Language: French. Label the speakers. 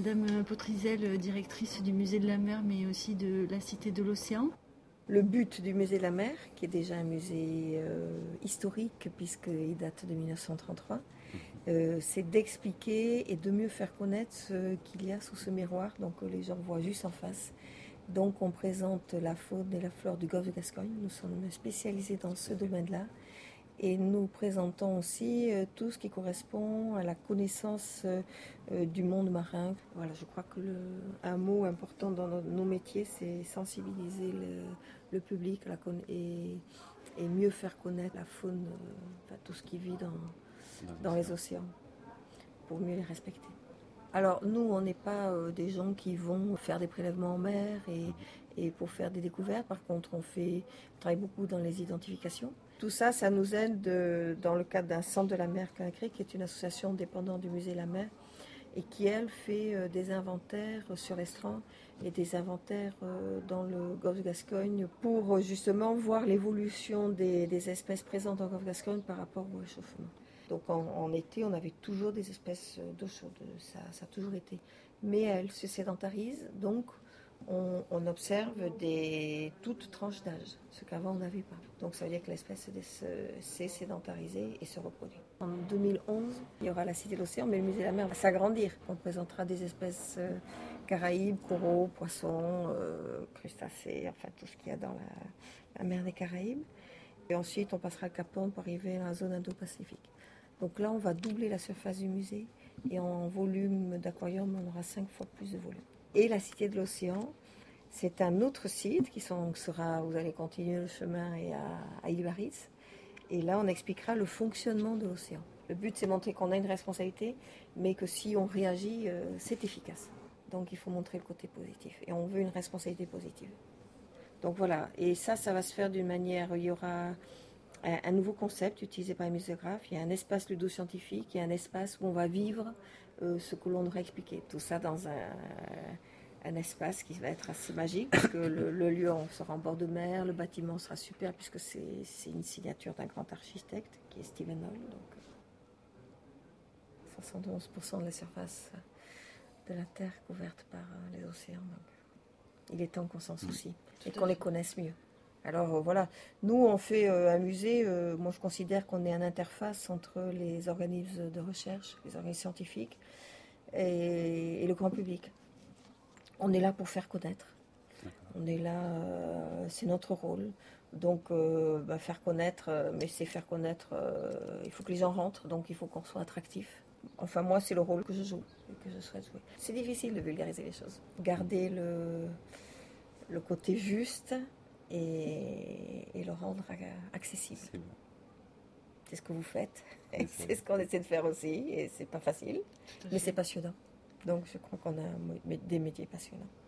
Speaker 1: Madame Potrizel, directrice du musée de la mer, mais aussi de la Cité de l'Océan.
Speaker 2: Le but du musée de la mer, qui est déjà un musée historique puisqu'il date de 1933, c'est d'expliquer et de mieux faire connaître ce qu'il y a sous ce miroir, donc les gens voient juste en face. Donc on présente la faune et la flore du golfe de Gascogne, nous sommes spécialisés dans ce domaine-là. Et nous présentons aussi tout ce qui correspond à la connaissance du monde marin. Voilà, je crois que un mot important dans nos métiers, c'est sensibiliser le public et mieux faire connaître la faune, tout ce qui vit dans les océans, pour mieux les respecter. Alors nous, on n'est pas des gens qui vont faire des prélèvements en mer et pour faire des découvertes. Par contre, on travaille beaucoup dans les identifications. Tout ça, ça nous aide dans le cadre d'un centre de la mer Quincré, qui est une association dépendante du musée de la mer, et qui, elle, fait des inventaires sur l'estran et des inventaires dans le golfe de Gascogne pour justement voir l'évolution des espèces présentes dans le golfe de Gascogne par rapport au réchauffement. Donc en été, on avait toujours des espèces d'eau chaude, ça a toujours été. Mais elles se sédentarisent, donc on observe toutes tranches d'âge, ce qu'avant on n'avait pas. Donc ça veut dire que l'espèce s'est sédentarisée et se reproduit. En 2011, il y aura la Cité de l'Océan, mais le musée de la mer va s'agrandir. On présentera des espèces caraïbes, coraux, poissons, crustacés, enfin tout ce qu'il y a dans la mer des Caraïbes. Et ensuite, on passera le Cap Horn pour arriver à la zone Indo-Pacifique. Donc là, on va doubler la surface du musée et en volume d'aquarium, on aura 5 fois plus de volume. Et la Cité de l'Océan, c'est un autre site qui sera, vous allez continuer le chemin à Île-Baris. Et là, on expliquera le fonctionnement de l'océan. Le but, c'est de montrer qu'on a une responsabilité, mais que si on réagit, c'est efficace. Donc il faut montrer le côté positif. Et on veut une responsabilité positive. Donc voilà, et ça va se faire d'une manière, il y aura un nouveau concept utilisé par les muséographes, il y a un espace ludo-scientifique, il y a un espace où on va vivre ce que l'on aura expliqué. Tout ça dans un espace qui va être assez magique, parce que le lieu sera en bord de mer, le bâtiment sera super, puisque c'est une signature d'un grand architecte, qui est Stephen Hall. Donc 71% de la surface de la Terre couverte par les océans. Donc il est temps qu'on s'en soucie et qu'on les connaisse mieux. Alors voilà, nous on fait un musée, moi je considère qu'on est une interface entre les organismes de recherche, les organismes scientifiques et le grand public. On est là pour faire connaître. On est là, c'est notre rôle. Donc faire connaître, mais c'est faire connaître, il faut que les gens rentrent, donc il faut qu'on soit attractif. Enfin moi c'est le rôle que je joue et que je souhaite jouer. C'est difficile de vulgariser les choses. Garder le côté juste et le rendre accessible. C'est ce que vous faites, et c'est ce qu'on essaie de faire aussi, et c'est pas facile, mais c'est passionnant. Donc je crois qu'on a des métiers passionnants.